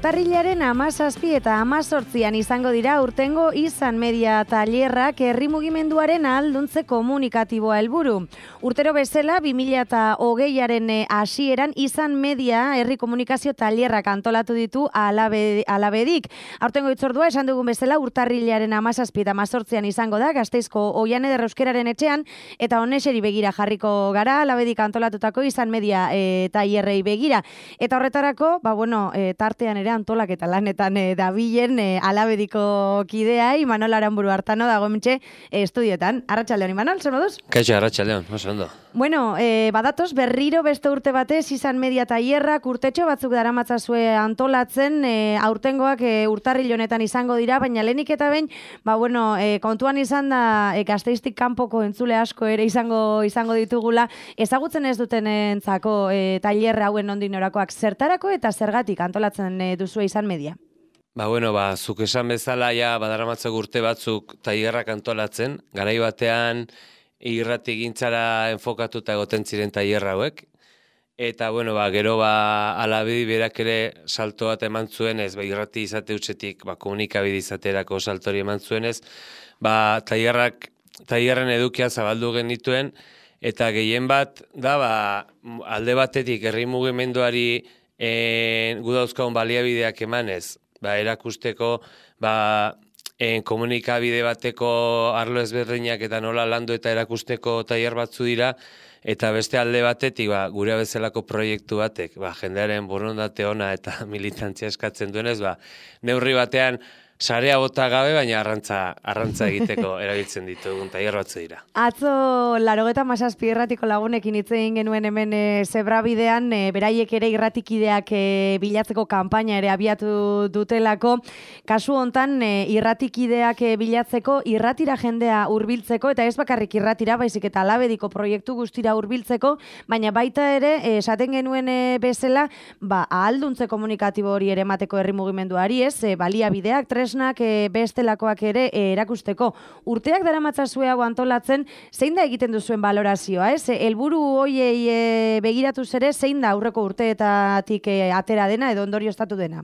Urtarrilaren 17 eta 18an izango dira urtengo Izan Media tailerrak herri mugimenduaren ahalduntze komunikatiboa helburu. Urtero bezala 2020aren hasieran Izan Media herri komunikazio tailerrak antolatu ditu Alabedik. Aurtengo hitzordua esan dugun bezala urtarrilaren 17 eta 18an izango da Gasteizko Oihan Eder Euskararen etxean eta honexeri begira jarriko gara Alabedik antolatutako Izan Media tailerrei begira. Eta horretarako, tartean ere antolaketa lanetan dabilen Alabediko kidea, Imanol Aranburu Artano dago hementxe estudioetan. Arratsaldeon, Imanol, zer moduz? Kaixo, arratsaldeon, oso ondo. Badatoz, berriro beste urte batez Izan Media tailerrak urtetxo batzuk daramatzazue antolatzen, aurtengoak urtarril honetan izango dira, baina lehenik eta behin, kontuan izan da Gasteiztik kanpoko entzule asko ere izango ditugula, ezagutzen ez dutenentzako tailerra hauen nondik norakoak zertarako eta zergatik antolatzen duzu Izan Media? Zuk esan bezala badaramatzak urte batzuk tailerrak antolatzen, garai batean irratigintzara enfokatuta egoten ziren tailer hauek, eta gero Alabedi berak ere salto bat eman zuenez, irrati izate utzetik komunikabide izaterako saltori eman zuenez, tailerren edukia zabaldu genituen, eta gehien bat da alde batetik herri mugimenduari gu dauzkagun baliabideak emanez, erakusteko komunikabide bateko arlo ezberdinak eta nola landu eta erakusteko tailer batzu dira, eta beste alde batetik gure bezalako proiektu batek, jendearen borondate ona eta militantzia eskatzen duenez, neurri batean sarea bota gabe, baina arrantza egiteko erabiltzen ditugun tailer batzu dira. Atzo 97 irratiko lagunekin hitz egin genuen hemen Zebrabidean, beraiek ere irratikideak bilatzeko kanpaina ere abiatu dutelako. Kasu hontan irratikideak bilatzeko, irratira jendea hurbiltzeko, eta ez bakarrik irratira, baizik eta Alabediko proiektu guztira hurbiltzeko, baina baita ere, esaten genuen bezala, ahalduntze komunikatibo hori ere emateko herri mugimenduari, baliabideak, tresnak bestelakoak ere erakusteko. Urteak daramatzazue hau antolatzen, zein da egiten duzuen balorazioa, helburu hoiei begiratuz ere, zein da aurreko urteetatik atera dena edo ondorioztatu dena?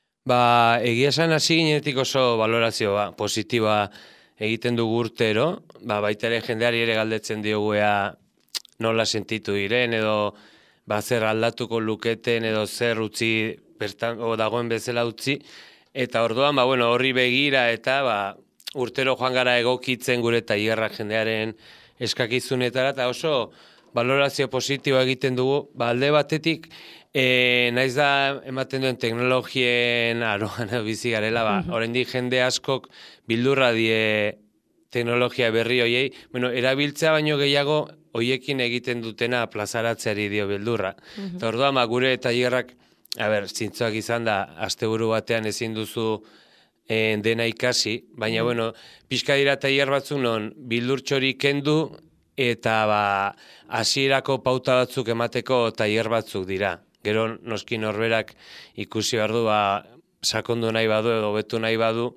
Egia esan hasi ginetik oso balorazioa positiboa egiten dugu urtero, baita ere jendeari ere galdetzen diogu nola sentitu diren edo zer aldatuko luketen edo zer utzi dagoen bezala utzi. Eta orduan, horri begira eta urtero joan gara egokitzen gure tailerrak jendearen eskakizunetara, eta oso balorazio positiboa egiten dugu, alde batetik, naiz da ematen duen teknologien aroan bizi garela, oraindik jende askok bildurra die teknologia berri hoiei, erabiltzea baino gehiago hoiekin egiten dutena plazaratzeari dio bildurra. Eta orduan, gure tailerrak zintzoak izan da, asteburu batean ezin duzu dena ikasi, baina, pixka dira tailer batzuk non bildurtxori kendu eta hasierako pauta batzuk emateko tailer batzuk dira. Gero noski norberak ikusi behar du, sakondu nahi badu edo hobetu nahi badu,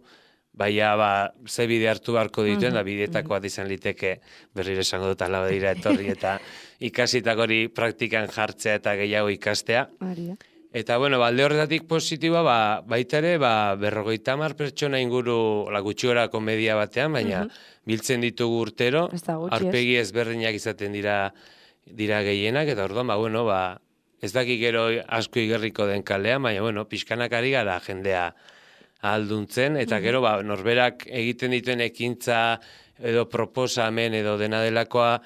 ze bide hartu beharko dituen, da bideetako bat izan liteke berriro esango dut Alabedira etorri eta ikasitak hori praktikan jartzea eta gehiago ikastea. Eta, alde horretatik positiboa, baita ere, 50 pertsona inguru gutxiorako media batean, baina biltzen ditugu urtero, aurpegi ezberdinak izaten dira gehienak, eta orduan, ez dakik gero asko igerriko den kalean, baina, pixkanak ari gara jendea ahalduntzen, eta gero, norberak egiten dituen ekintza edo proposamen edo dena delakoa,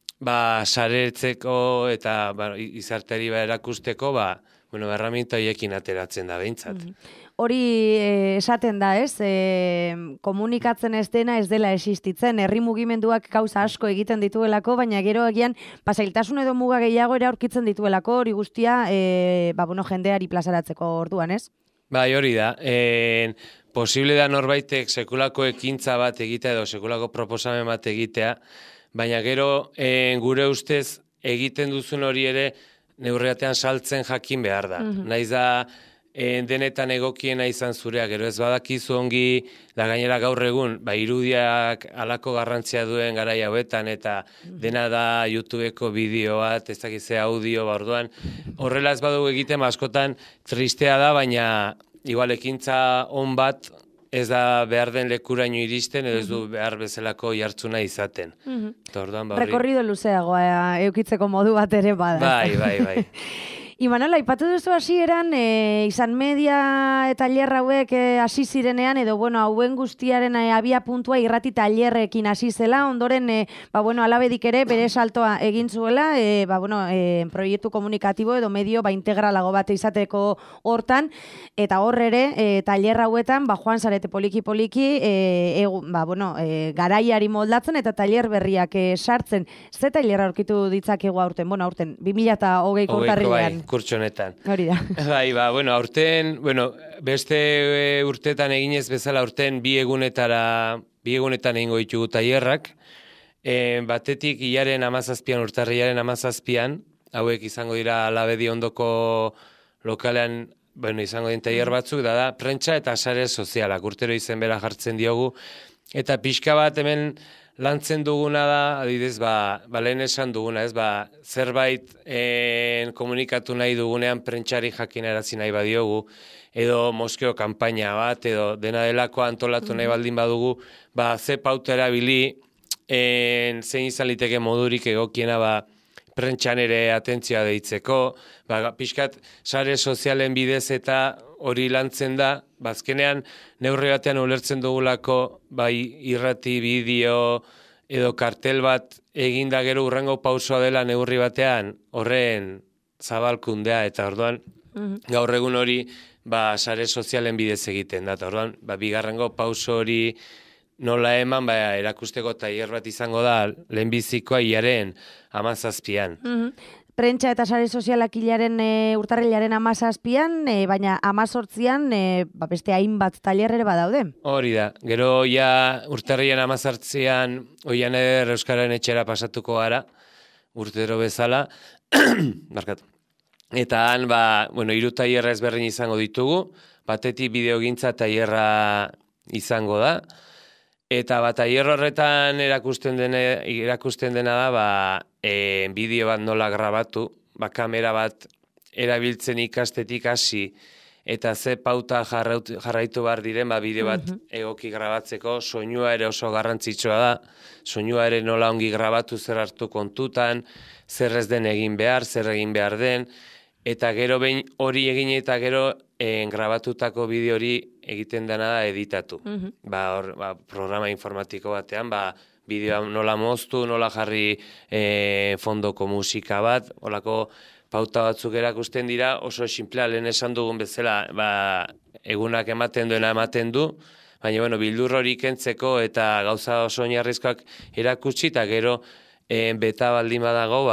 saretzeko eta izarteari erakusteko, erraminta horiekin ateratzen da behintzat. Hori esaten da, komunikatzen ez dena ez dela existitzen, herri mugimenduak gauza asko egiten dituelako, baina gero egian zailtasun edo muga gehiago ere aurkitzen dituelako, hori guztia jendeari plazaratzeko orduan, ez? Hori da, posible da norbaitek sekulako ekintza bat egitea edo sekulako proposamen bat egitea, baina gero gure ustez egiten duzun hori ere neurriatean saltzen jakin behar da. Naiz da denetan egokiena izan zurea, gero ez badakizu ongi, da gainera gaur egun, irudiak alako garrantzia duen garai hauetan, eta dena da YouTubeko bideo bat, ez dakize audio, orduan, horrela ez badugu egiten, askotan tristea da, baina igual ekintza on bat ez da behar den lekuraino iristen, edo ez du behar bezalako jartzuna izaten. Rekorrido luzeagoa eukitzeko modu bat ere bada. Bai. Imanol, aipatu duzu hasieran izan media tailer hauek hasi zirenean, edo hauen guztiaren abia puntua irrati tailerrekin hasi zela, ondoren alabedik ere bere saltoa egin zuela, proiektu komunikatibo edo medio integralago bat izateko hortan, eta hor ere tailer hauetan joan zarete poliki-poliki garaiari moldatzen eta tailer berriak sartzen. Ze tailer aurkitu ditzakegu aurten? Aurten, 2020ko urtarrilean. Kurtso honetan. Hori da. Aurten, beste urtetan eginez bezala aurten bi egunetan egingo ditugu tailerrak. Batetik urtarrilaren 17an, hauek izango dira Alabedi ondoko lokalean, izango den tailer batzuk, da prentsa eta sare sozialak, urtero izen bera jartzen diogu. Eta pixka bat hemen lantzen duguna da, adibidez, lehen esan duguna, zerbait komunikatu nahi dugunean prentsari jakinarazi nahi badiogu, edo moskeo kanpaina bat, edo dena delako antolatu nahi baldin badugu, ze pauta erabili, zein izan liteke modurik egokiena prentsan ere atentzioa deitzeko, pixkat sare sozialen bidez eta hori lantzen da, azkenean neurri batean ulertzen dugulako, irrati, bideo edo kartel bat eginda gero urrengo pausoa dela neurri batean horren zabalkundea, eta orduan gaur egun hori sare sozialen bidez egiten da, eta orduan bigarrengo pauso hori nola eman, erakusteko tailer bat izango da lehenbizikoa hilaren 17an. Prentsa eta sare sozialak urtarrilaren 17an, baina 18an beste hainbat tailer ere badaude. Hori da, gero urtarrilaren 18an oian eder Euskararen etxera pasatuko gara, urtero bezala, barkatu. Eta han, 3 tailer ezberdin izango ditugu, batetik bideogintza tailerra izango da, eta tailer horretan erakusten dena da, bideo bat nola grabatu, kamera bat erabiltzen ikastetik hasi, eta ze pauta jarraitu behar diren, bideo bat egoki grabatzeko, soinua ere oso garrantzitsua da, soinua ere nola ongi grabatu, zer hartu kontutan, zer ez den egin behar, zer egin behar den, eta gero behin hori egin eta gero grabatutako bideo hori egiten dena da editatu. Programa informatiko batean, bideoa nola moztu, nola jarri fondoko musika bat, holako pauta batzuk erakusten dira, oso sinplea lehen esan dugun bezala, egunak ematen du, baina bildur hori kentzeko eta gauza oso oinarrizkoak erakutsi, eta gero beta baldin badago,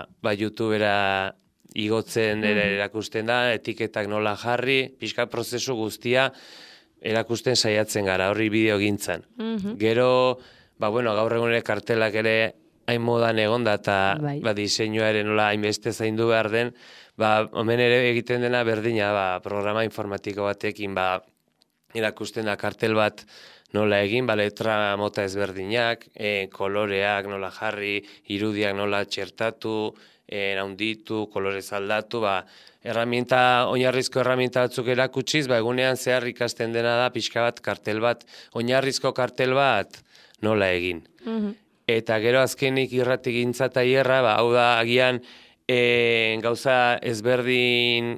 YouTubera igotzen erakusten da, etiketak nola jarri, pixka prozesu guztia erakusten saiatzen gara, horri bideo gintzan. Gero, gaur egun ere kartelak ere hain modan egonda eta diseinua ere nola hainbeste zaindu behar den, hemen ere egiten dena berdina, programa informatiko batekin erakusten da kartel bat nola egin, letra mota ezberdinak, koloreak nola jarri, irudiak nola txertatu, naunditu, kolorez aldatu, oinarrizko erraminta batzuk erakutsiz, egunean zehar ikasten dena da, pixka bat kartel bat, oinarrizko kartel bat nola egin. Eta gero azkenik irrati gintza tailerra, hau da agian gauza ezberdin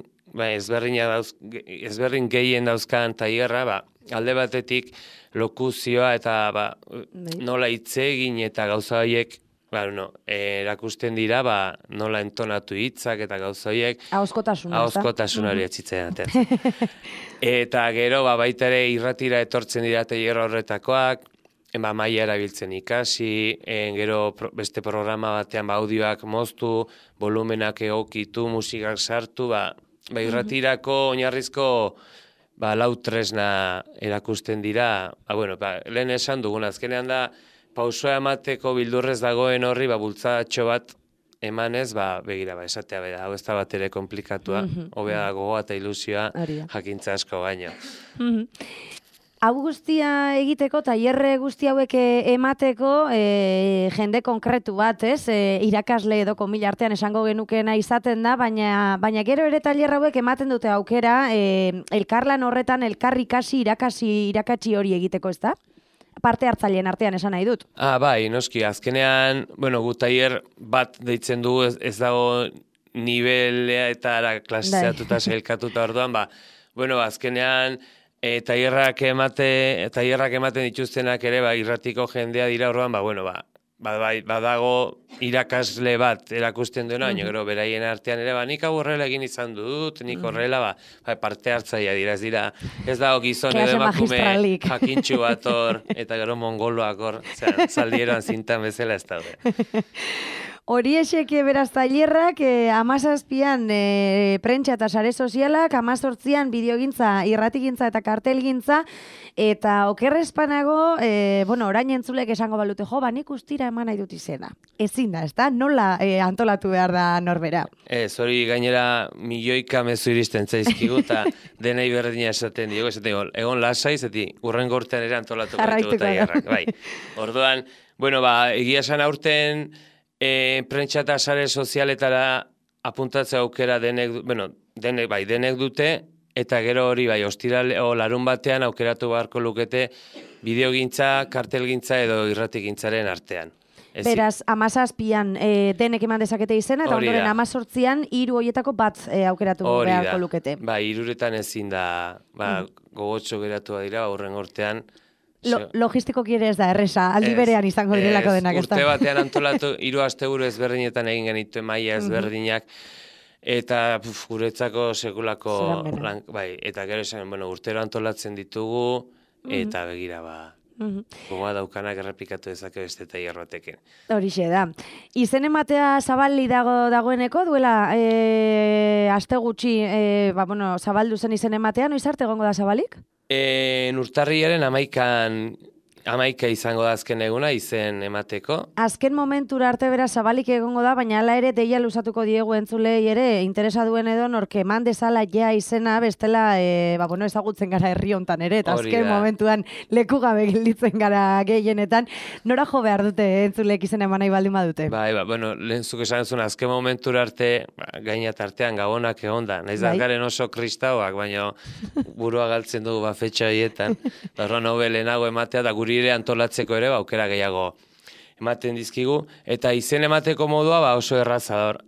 gehien dauzkan tailerra, alde batetik lokuzioa eta nola hitz egin eta gauza horiek erakusten dira, nola entonatu hitzak eta gauza horiek. Ahozkotasunari etzitzen ateatzen. Eta gero, baita ere irratira etortzen dira tailer horretakoak, maila erabiltzen ikasi, gero beste programa batean audioak moztu, volumenak egokitu, musikak sartu, irratirako oinarrizko lau tresna erakusten dira. Lehen esan dugun, azkenean da, pausoa emateko bildurrez dagoen horri, bultzatxo bat emanez, begira, esatea beda, hau ez da bat ere komplikatua, hobea gogoa eta ilusioa jakintza asko baino. Hau guztia egiteko, tailerre guzti hauek emateko, jende konkretu bat, ez? Irakasle edo komila artean esango genukena izaten da, baina gero ere tailer hauek ematen dute aukera, elkarlan horretan elkar irakatsi hori egiteko, ez da? Parte hartzaileen artean esan nahi dut. Bai, noski, azkenean, gu tailer bat deitzen dugu, ez dago nivelea eta klaseatuta sailkatuta orduan, azkenean, tailerrak ematen dituztenak ere, irratiko jendea dira orduan, badago irakasle bat erakusten duena, baina gero beraien artean ere, nik hau horrela egin izan dut, nik horrela, parte hartzaia dira, ez dago gizon edo emakume jakintxu bat hor, eta gero mongoloak hor, zaldieroan zintan bezala ez daude. Hori eseke beraz tailerrak, 17an prentsa eta sare sozialak, 18an bideogintza, irratigintza eta kartelgintza, eta okerrezpanago, orain entzulek esango balute, nik ustira eman nahi dut izena. Ezin da, ez da? Nola antolatu behar da norbera? Hori gainera milioika mezu iristen zaizkigu, eta denei berdina esaten digo, egon lasai, urren gortean ere antolatu gaitu tailerrak. Bai. Orduan, egia esan aurten, prentsa eta sare sozialetara apuntatzea aukera denek dute, eta gero hori ostiral o larun batean aukeratu beharko lukete bideogintza, kartelgintza edo irratigintzaren artean. Beraz, 17an denek eman dezakete izena, eta ondoren 18an 3 horietako bat aukeratu beharko lukete. Hiruretan ezin da, gogotxo geratu dira, horren gortean. Logistikoki ere ez da, erresa, aldi berean izango direlako denak. Urte batean antolatu, 3 asteburu ezberdinetan egin genitu maila ezberdinak, eta guretzako sekulako, eta gero esan, urtero antolatzen ditugu, eta begira, gogoa daukanak errepikatu dezake beste tailer batekin. Horixe da. Izen ematea zabali dagoeneko, duela aste gutxi, zabaldu zen izen ematea, noiz arte egongo da zabalik? Urtarriaren 11 izango da azken eguna izen emateko. Azken momentura arte bera zabalik egongo da, baina hala ere deia luzatuko diegu entzulei ere interesa duen edo norke eman dezala ja izena bestela ezagutzen gara herri hontan ere, eta azken momentuan leku gabe gelditzen gara gehienetan. Nora jo behar dute entzulek izena eman nahi baldin badute? Lehen zuk esan zuen azken momentura arte, gainat artean gabonak egon da. Naiz da garen oso kristauak, baina burua galtzen dugu fetxa horietan. Horro lehenago ematea da guri ere antolatzeko ere aukera gehiago ematen dizkigu, eta izen emateko modua oso errazador.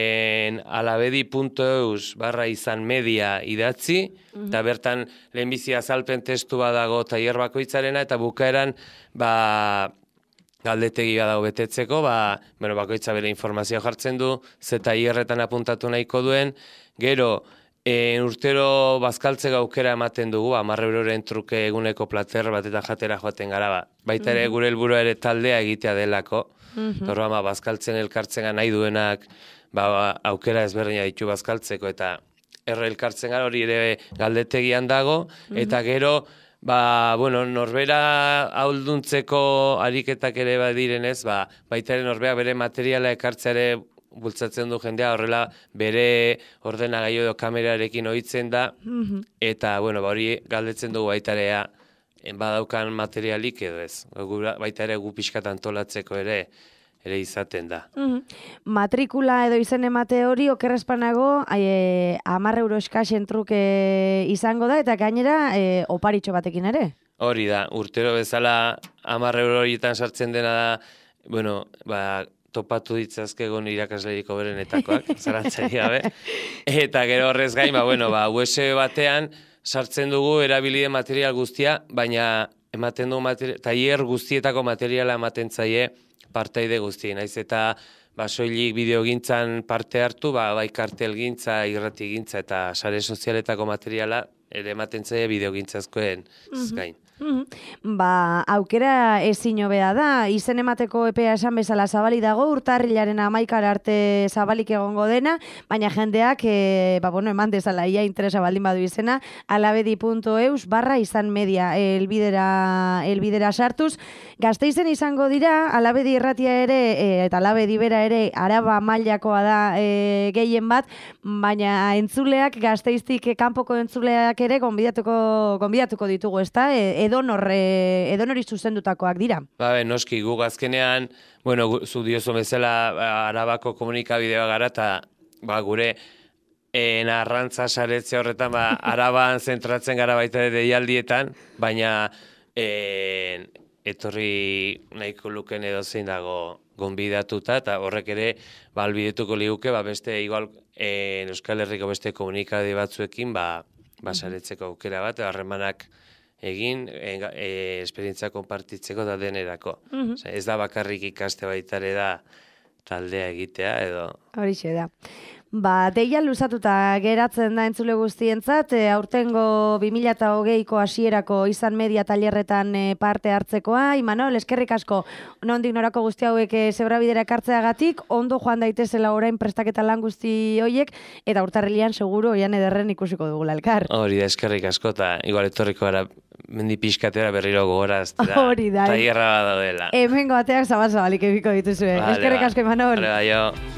alabedi.eus/izan media idatzi, eta bertan lehenbizi azalpen testu badago tailer bakoitzarena, eta bukaeran galdetegi badago betetzeko, bakoitza bere informazioa jartzen du, ze tailerretan apuntatu nahiko duen, gero, urtero bazkaltzeko aukera ematen dugu, 10 euroren truke eguneko plater bat eta jatera joaten gara. Baita ere gure helburua ere taldea egitea delako. Horra bazkaltzen elkartzen nahi duenak aukera ezberdina ditu bazkaltzeko, eta elkartzen gara hori ere galdetegian dago, eta gero norbera ahalduntzeko ariketak ere badirenez, baita ere norbea bere materiala ekartzeare bultzatzen du jendea, horrela bere ordenagailu edo kamerarekin ohitzen da, eta hori galdetzen dugu baitarea badaukan materialik edo ez. Baita ere gu pixkat antolatzeko ere izaten da. Matrikula edo izen emate hori okerrezpanago 10 euro eskasen truke izango da, eta gainera oparitxo batekin ere? Hori da, urtero bezala 10 euro horietan sartzen dena da, topatu ditzazkegon irakasleriko berenetakoak, zarantzari gabe. Eta gero horrez gain, USB batean sartzen dugu erabilide material guztia, baina ematen du tailer guztietako materiala ematen zaie partaide guztien. Naiz eta soilik bideogintzan parte hartu, bai kartelgintza, irratigintza eta sare sozialetako materiala ere ematen zaie bideogintzazkoen gain. Aukera ezin hobea da, izen emateko epea esan bezala zabali dago, urtarrilaren 11 arte zabalik egongo dena, baina jendeak, eman dezala, ia interesa baldin badu izena, alabedi.eus/izan media elbidera sartuz. Gasteizen izango dira, Alabedi irratia ere, eta Alabedi bera ere, Araba mailakoa da gehien bat, baina entzuleak, Gasteiztik kanpoko entzuleak ere gonbidatuko ditugu, ezta? Edonori zuzendutakoak dira. Noski, guk azkenean, zu diozu bezala Arabako komunikabidea gara, eta gure arrantza saretze horretan, Araban zentratzen gara baita deialdietan, baina etorri nahiko luken edo zein dago gonbidatuta, eta horrek ere albidetuko liguke, beste igual Euskal Herriko beste komunikabide batzuekin, saretzeko aukera bat, harremanak egin, esperientzia konpartitzeko da denerako. Ez da bakarrik ikaste baitare da taldea egitea, edo... Horixe da. Deia luzatuta geratzen da entzule guztientzat, aurtengo 2020ko hasierako izan media tailerretan parte hartzekoa. Imanol, eskerrik asko, nondik norako guzti hauek zebrabidera ekartzeagatik, ondo joan daitezela orain prestaketa lan guzti hoiek, eta urtarrilean seguru oian ederren ikusiko dugula elkar. Hori da, eskerrik asko, eta igual etorriko gara mendi pixkatera berriro gogoraz, hori da. Tailerra bat daudela. Hemengo bateak zabal-zabalik ebiko dituzue. Eskerrik asko, Imanol. Vale,